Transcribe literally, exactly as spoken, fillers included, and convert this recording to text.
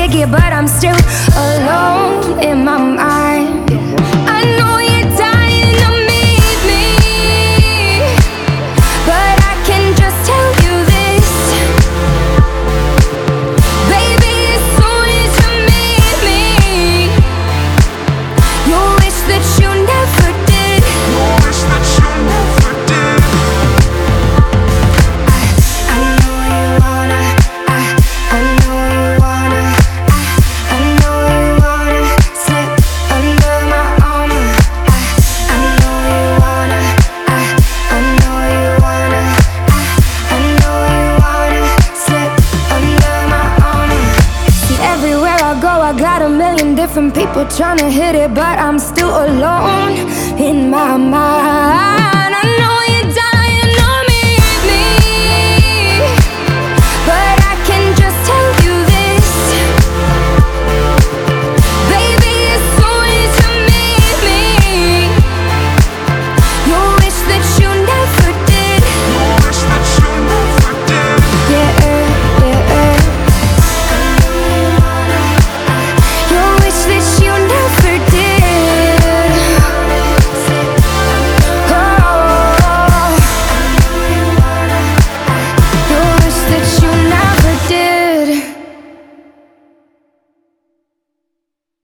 take it, but I'm still alone in my mind. I know you're dying to meet me, but I can just tell you this, baby, as soon as you meet me, you'll wish that you never did. You'll wish that you never did. I, I know you wanna, I, I know you wanna, I, I know you wanna slip under my armor. I, I know you wanna, I, I know you wanna, I, I know you wanna slip under my armor. See, everywhere I go, I got a million different people trying to hit it, but I'm still alone in my mind.